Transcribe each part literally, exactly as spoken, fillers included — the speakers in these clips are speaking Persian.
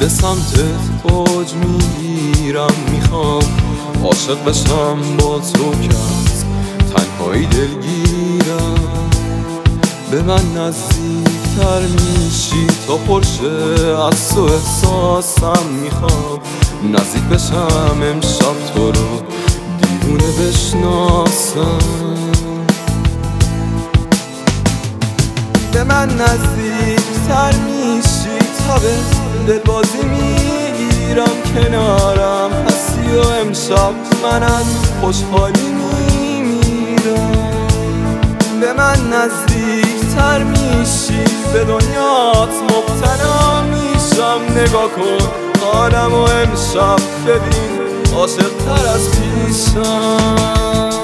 به سمتت اوج میگیرم، میخوام عاشق بشم با تو که از تنهایی دلگیرم. به من نزدیکتر میشی تا پرشه از تو احساسم، میخوام نزدیک بشم امشب تو رو دیوونه بشناسم. به من نزدیکتر میشی تا به دلبازی میگیرم، کنارم هستی و امشب من از خوشحالی میمیرم. به من نزدیکتر میشی به دنیات مبتلا میشم، نگاه کن حالم و امشب ببین عاشق‌تر از پیشم.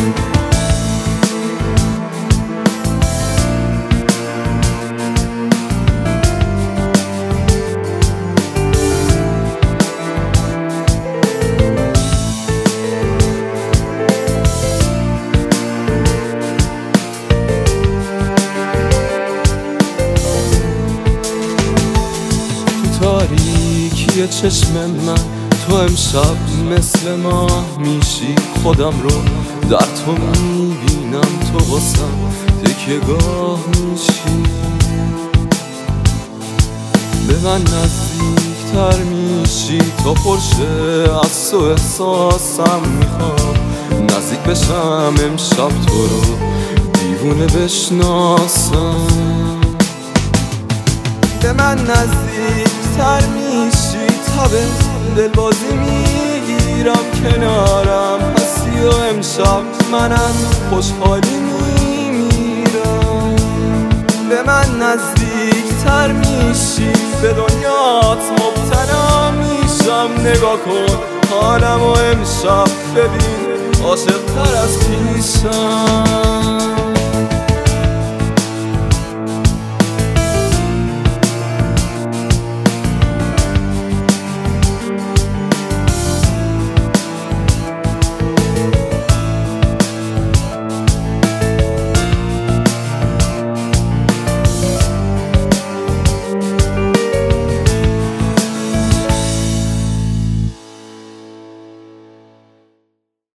تاریکی چشم من تو امشب مثل ماه میشی، خودم رو در تو میبینم، تو واسم تکیه گاه میشی. به من نزدیکتر میشی تا پرشه از تو احساسم، میخوام نزدیک بشم امشب تو رو دیوونه بشناسم. به من نزدیکتر میشی تا به دلبازی میگیرم، کنارم هستی و امشب من از خوشحالی میمیرم. به من نزدیکتر میشی به دنیات مبتلا میشم، نگاه کن حالم و امشب ببین عاشق‌تر از پیشم.